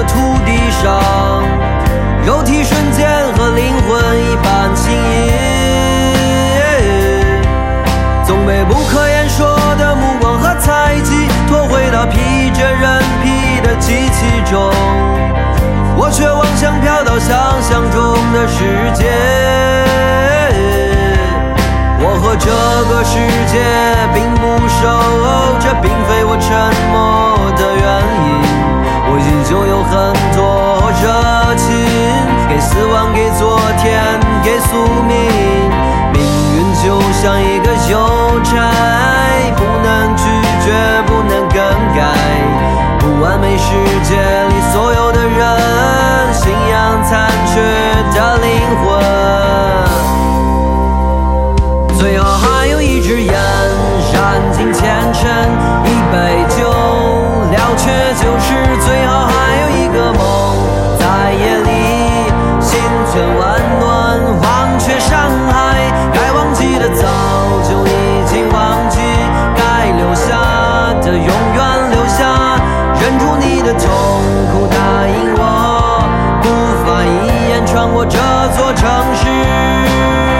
土地上，肉体瞬间和灵魂一般轻易，总被不可言说的目光和猜忌拖回到披着人皮的机器中，我却妄想飘到想象中的世界。我和这个世界并不熟，这并非我沉默的原因。我依旧有很多热情，给死亡，给昨天，给宿命。命运就像一个邮差，不能拒绝，不能更改。不完美世界里所有的人，信仰残缺的灵魂。最好还有一支烟，燃尽前尘，一杯酒，了却就是最好还有一个梦，在夜里心存温暖，忘却伤害，该忘记的早就已经忘记，该留下的永远留下，忍住你的痛苦，答应我不发一言穿过这座城市。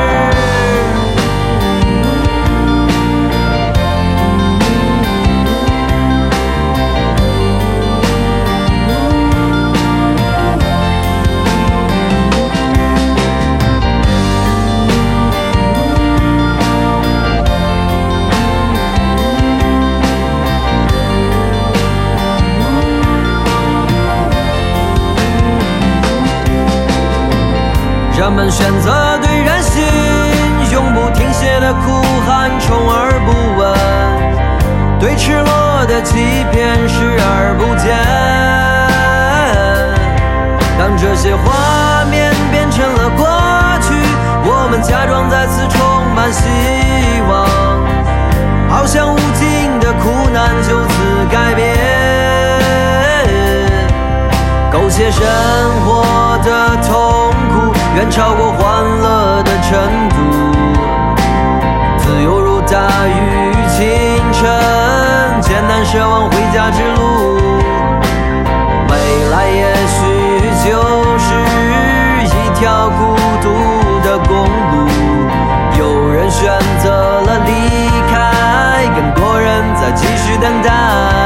人们选择对人心永不停歇的哭喊，充耳不闻，对赤裸的欺骗视而不见。当这些画面变成了过去，我们假装再次充满希望，好像无尽的苦难就此改变，苟且生活的痛苦远超过欢乐的程度，自由如大雨清晨，艰难奢望回家之路，未来也许就是一条孤独的公路，有人选择了离开，更多人在继续等待。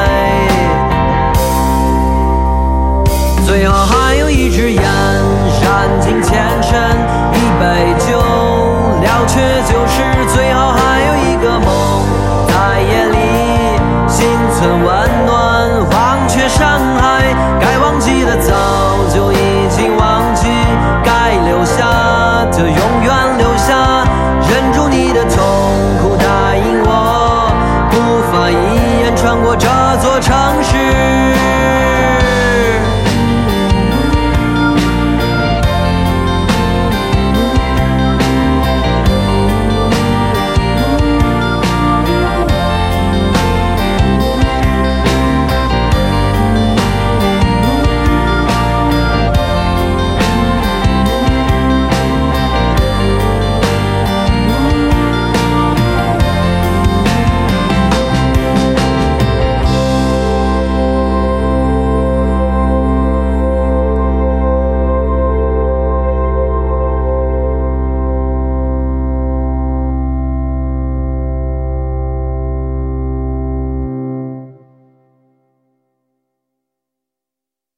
最好还有一支烟，燃尽前尘，一杯酒，了却就是最好还有一个梦，在夜里心存温暖，忘却伤害。